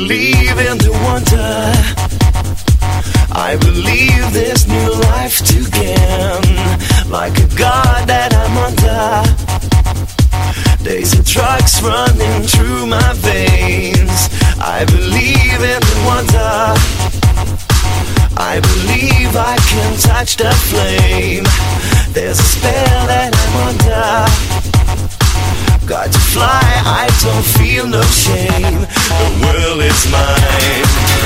believe in the wonder. I believe there's new life to gain. Like a god that I'm under. There's a drugs running through my veins. I believe in the wonder. I believe I can touch the flame. There's a spell that I'm under. Got to fly, I don't feel no shame. The world is mine.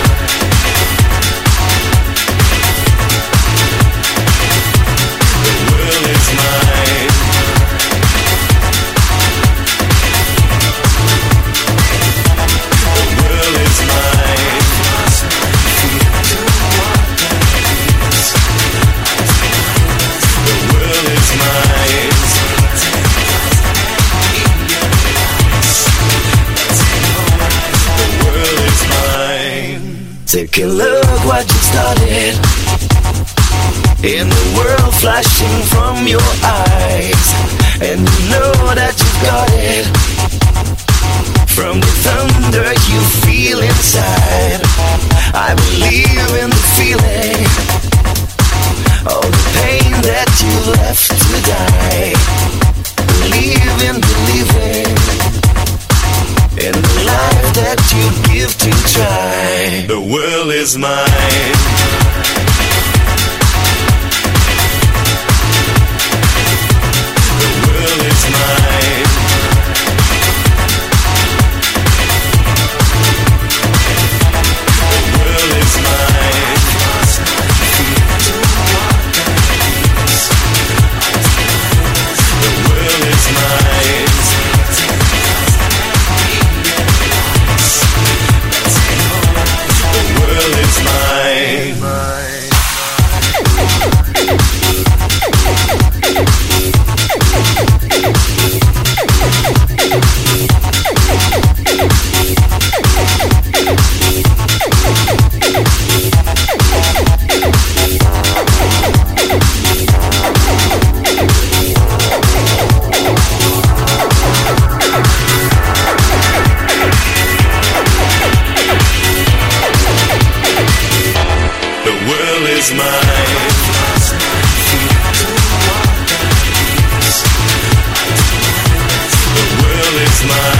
The world is mine. The world is mine. The world is mine. Take a look what you started. In the world flashing from your eyes. And you know that you got it. From the thunder you feel inside. I believe in the feeling. All the pain that you left to die. Believe in believing. In the life that you give to try. The world is mine. The world is mine. The world is mine. The world is mine. The world is mine. The world is mine. The world is mine.